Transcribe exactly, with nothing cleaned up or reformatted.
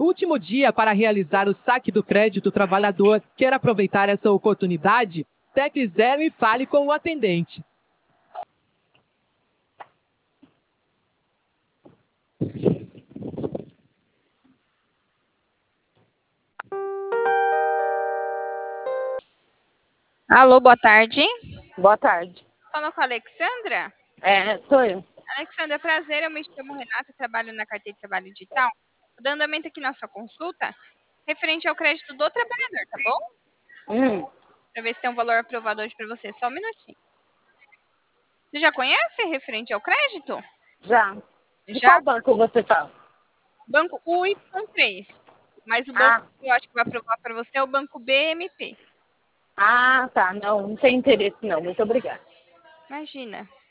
Último dia para realizar o saque do crédito trabalhador. Quer aproveitar essa oportunidade? Tecle zero e fale com o atendente. Alô, boa tarde. Boa tarde. Fala com a Alexandra? É, sou eu. Alexandra, prazer, eu me chamo Renata, trabalho na carteira de trabalho digital. Vou dar andamento aqui na sua consulta, referente ao crédito do trabalhador, tá bom? Hum, Para ver se tem um valor aprovado hoje para você, só um minutinho. Você já conhece referente ao crédito? já. De Já? qual banco você fala? Banco U Y três. Mas o banco Ah, que eu acho que vai aprovar para você é o banco B M P. ah, tá. Não, não tem interesse não. Muito obrigada. Imagina.